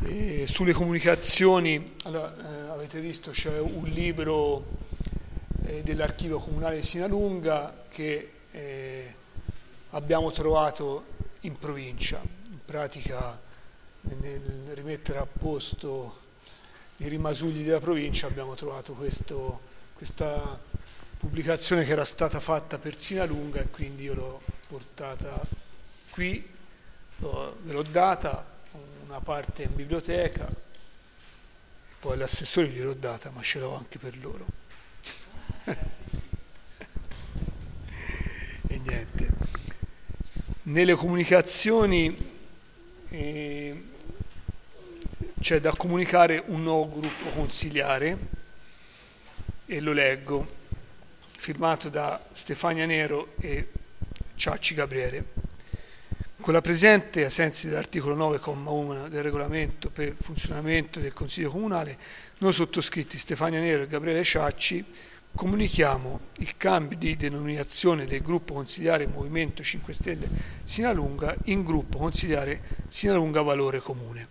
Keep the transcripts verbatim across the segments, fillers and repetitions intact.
E sulle comunicazioni, allora, eh, avete visto c'è un libro eh, dell'archivio comunale di Sinalunga che eh, abbiamo trovato in provincia, in pratica nel rimettere a posto i rimasugli della provincia abbiamo trovato questo, questa pubblicazione che era stata fatta per Sinalunga, e quindi io l'ho portata qui, l'ho, ve l'ho data, una parte in biblioteca, poi all'assessore gliel'ho data, ma ce l'ho anche per loro. E niente. Nelle comunicazioni eh, c'è da comunicare un nuovo gruppo consiliare, e lo leggo, firmato da Stefania Nero e Ciacci Gabriele. Con la presente, ai sensi dell'articolo nove comma uno del regolamento per il funzionamento del Consiglio Comunale, noi sottoscritti Stefania Nero e Gabriele Ciacci comunichiamo il cambio di denominazione del gruppo consiliare Movimento cinque Stelle Sinalunga in gruppo consiliare Sinalunga Valore Comune.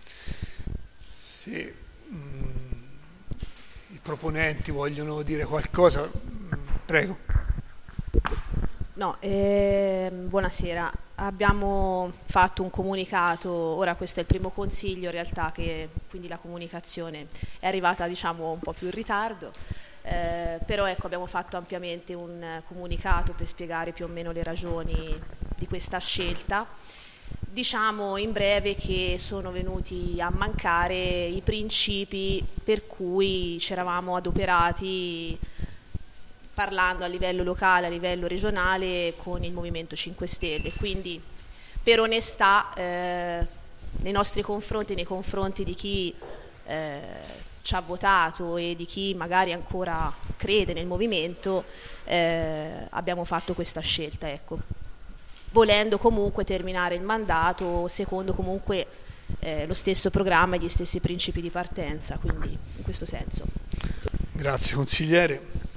Se mh, i proponenti vogliono dire qualcosa, mh, prego. No, eh, buonasera. Abbiamo fatto un comunicato, ora questo è il primo consiglio in realtà, che quindi la comunicazione è arrivata diciamo un po' più in ritardo, eh, però ecco abbiamo fatto ampiamente un comunicato per spiegare più o meno le ragioni di questa scelta. Diciamo in breve che sono venuti a mancare i principi per cui ci eravamo adoperati parlando a livello locale, a livello regionale con il Movimento cinque Stelle, quindi per onestà eh, nei nostri confronti, nei confronti di chi eh, ci ha votato e di chi magari ancora crede nel movimento, eh, abbiamo fatto questa scelta, ecco. Volendo comunque terminare il mandato secondo comunque eh, lo stesso programma e gli stessi principi di partenza, quindi in questo senso. Grazie consigliere.